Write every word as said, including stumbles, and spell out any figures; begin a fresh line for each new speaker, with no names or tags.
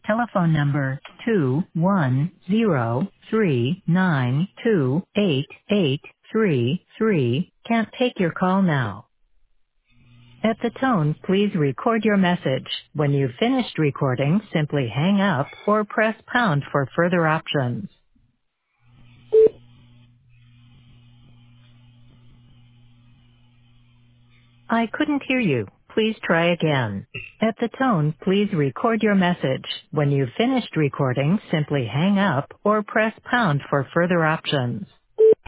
Telephone number two one zero three nine two eight eight three three can't take your call now. At the tone, please record your message. When you've finished recording, simply hang up or press pound for further options. I couldn't hear you. Please try again. At the tone, please record your message. When you've finished recording, simply hang up or press pound for further options.